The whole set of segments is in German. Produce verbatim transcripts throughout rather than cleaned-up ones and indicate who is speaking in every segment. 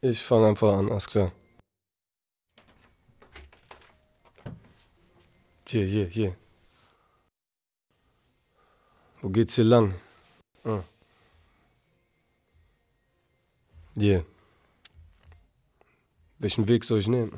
Speaker 1: Ich fange einfach an, alles klar. Hier, hier, hier. Wo geht's hier lang? Ah. Hier. Welchen Weg soll ich nehmen?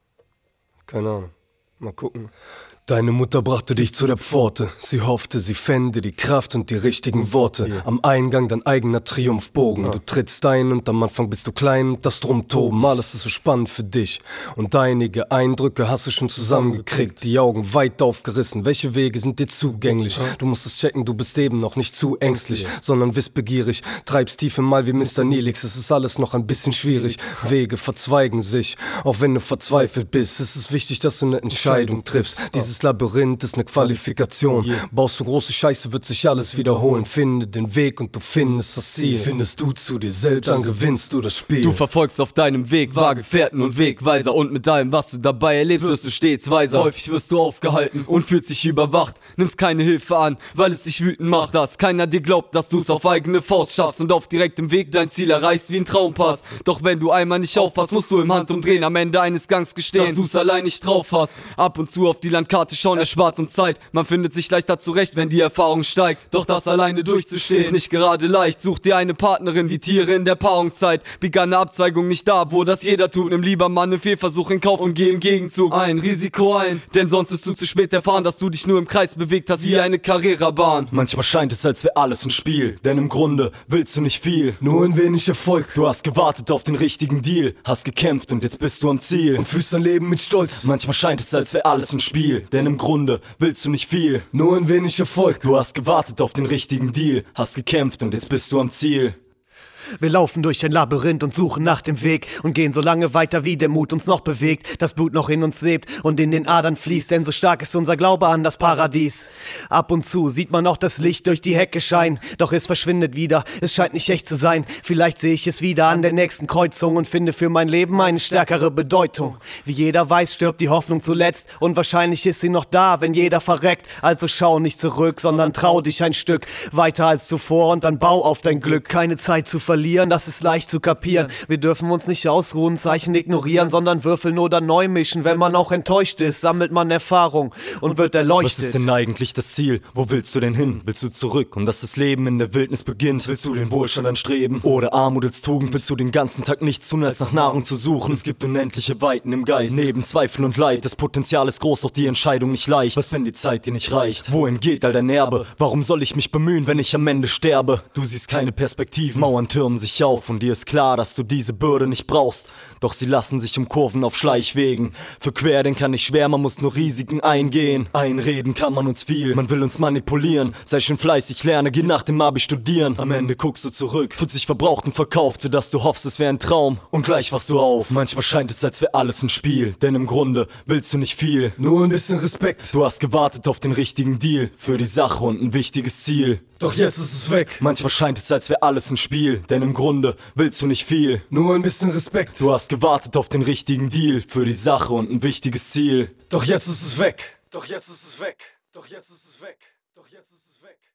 Speaker 1: Keine Ahnung. Mal gucken. Deine Mutter brachte dich zu der Pforte. Sie hoffte, sie fände die Kraft und die richtigen Worte. Yeah. Am Eingang dein eigener Triumphbogen. Ja. Du trittst ein und am Anfang bist du klein und das Drumtoben. Alles ist so spannend für dich. Und einige Eindrücke hast du schon zusammengekriegt. Die Augen weit aufgerissen. Welche Wege sind dir zugänglich? Ja. Du musst es checken, du bist eben noch nicht zu ängstlich, ja. sondern wissbegierig. Treibst tief im Mal wie Mister Neelix. Es ist alles noch ein bisschen schwierig. Wege verzweigen sich. Auch wenn du verzweifelt bist. Es ist wichtig, dass du eine Entscheidung triffst. Dieses Labyrinth ist eine Qualifikation. Yeah. Baust du große Scheiße, wird sich alles wiederholen. Finde den Weg und du findest das Ziel. Findest du zu dir selbst, dann gewinnst du das Spiel.
Speaker 2: Du verfolgst auf deinem Weg Wahrgefährten und Wegweiser. Und mit allem, was du dabei erlebst, wirst du stets weiser. Häufig wirst du aufgehalten und fühlst dich überwacht. Nimmst keine Hilfe an, weil es dich wütend macht, dass keiner dir glaubt, dass du es auf eigene Faust schaffst und auf direktem Weg dein Ziel erreichst wie ein Traumpass. Doch wenn du einmal nicht aufpasst, musst du im Handumdrehen am Ende eines Gangs gestehen, dass du's allein nicht drauf hast. Ab und zu auf die Landkarte schauen erspart uns Zeit. Man findet sich leichter zurecht, wenn die Erfahrung steigt. Doch das alleine durchzustehen ist nicht gerade leicht. Such dir eine Partnerin wie Tiere in der Paarungszeit. Begann eine Abzweigung nicht da, wo das jeder tut. Nimm lieber mal einen Fehlversuch in Kauf und geh im Gegenzug ein Risiko ein. Denn sonst ist du zu spät erfahren, dass du dich nur im Kreis bewegt hast wie eine Carrera-Bahn.
Speaker 3: Manchmal scheint es, als wäre alles ein Spiel. Denn im Grunde willst du nicht viel,
Speaker 1: nur ein wenig Erfolg.
Speaker 3: Du hast gewartet auf den richtigen Deal, hast gekämpft und jetzt bist du am Ziel
Speaker 1: und fühlst dein Leben mit Stolz.
Speaker 3: Manchmal scheint es, als wäre alles ein Spiel. Denn im Grunde willst du nicht viel,
Speaker 1: nur ein wenig Erfolg.
Speaker 3: Du hast gewartet auf den richtigen Deal, hast gekämpft und jetzt bist du am Ziel.
Speaker 4: Wir laufen durch ein Labyrinth und suchen nach dem Weg und gehen so lange weiter, wie der Mut uns noch bewegt, das Blut noch in uns lebt und in den Adern fließt, denn so stark ist unser Glaube an das Paradies. Ab und zu sieht man auch das Licht durch die Hecke scheinen, doch es verschwindet wieder, es scheint nicht echt zu sein. Vielleicht sehe ich es wieder an der nächsten Kreuzung und finde für mein Leben eine stärkere Bedeutung. Wie jeder weiß, stirbt die Hoffnung zuletzt und wahrscheinlich ist sie noch da, wenn jeder verreckt. Also schau nicht zurück, sondern trau dich ein Stück weiter als zuvor und dann bau auf dein Glück. Keine Zeit zu verlieren, das ist leicht zu kapieren. Wir dürfen uns nicht ausruhen, Zeichen ignorieren, sondern würfeln oder neu mischen. Wenn man auch enttäuscht ist, sammelt man Erfahrung und wird erleuchtet.
Speaker 3: Was ist denn eigentlich das Ziel? Wo willst du denn hin? Willst du zurück und dass das Leben in der Wildnis beginnt? Willst du den Wohlstand anstreben? Oder Armut als Tugend? Willst du den ganzen Tag nichts tun, als nach Nahrung zu suchen? Es gibt unendliche Weiten im Geist, neben Zweifel und Leid. Das Potenzial ist groß, doch die Entscheidung nicht leicht. Was, wenn die Zeit dir nicht reicht? Wohin geht all dein Erbe? Warum soll ich mich bemühen, wenn ich am Ende sterbe? Du siehst keine Perspektiven, Mauern türmen sich auf und dir ist klar, dass du diese Bürde nicht brauchst. Doch sie lassen sich umkurven auf Schleichwegen. Für Querdenker nicht schwer, man muss nur Risiken eingehen. Einreden kann man uns viel, man will uns manipulieren. Sei schön fleißig, lerne, geh nach dem Abi studieren. Am Ende guckst du zurück, fühlt sich verbraucht und verkauft, sodass du hoffst, es wäre ein Traum. Und gleich wachst du auf. Manchmal scheint es, als wäre alles ein Spiel, denn im Grunde willst du nicht viel,
Speaker 1: nur ein bisschen Respekt.
Speaker 3: Du hast gewartet auf den richtigen Deal, für die Sache und ein wichtiges Ziel.
Speaker 1: Doch jetzt ist es weg.
Speaker 3: Manchmal scheint es, als wäre alles ein Spiel, denn im Grunde willst du nicht viel,
Speaker 1: nur ein bisschen Respekt.
Speaker 3: Du hast gewartet auf den richtigen Deal, für die Sache und ein wichtiges Ziel.
Speaker 1: Doch jetzt ist es weg. Doch jetzt ist es weg. Doch jetzt ist es weg. Doch jetzt ist es weg.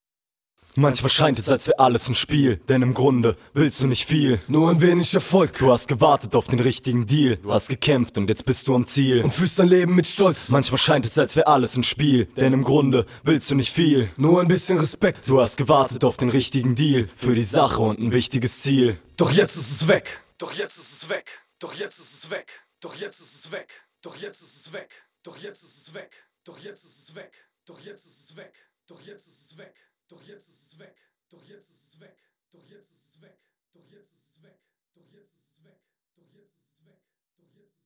Speaker 3: Manchmal scheint es, als wäre alles ein Spiel, denn im Grunde willst du nicht viel,
Speaker 1: nur ein wenig Erfolg.
Speaker 3: Du hast gewartet auf den richtigen Deal, du hast gekämpft und jetzt bist du am Ziel
Speaker 1: und fühlst dein Leben mit Stolz.
Speaker 3: Manchmal scheint es, als wäre alles ein Spiel, denn im Grunde willst du nicht viel,
Speaker 1: nur ein bisschen Respekt.
Speaker 3: Du hast gewartet auf den richtigen Deal, für die Sache und ein wichtiges Ziel.
Speaker 1: Doch jetzt ist es weg. Doch jetzt ist es weg. Doch jetzt ist es weg. Doch jetzt ist es weg. Doch jetzt ist es weg. Doch jetzt ist es weg. Doch jetzt ist es weg. Doch jetzt ist es weg. Doch jetzt ist es weg. Doch jetzt ist es weg. Doch jetzt ist es weg. Doch jetzt ist es weg. Doch jetzt ist es weg. Doch jetzt ist es weg. Doch jetzt ist es weg. Doch jetzt ist es weg. Doch jetzt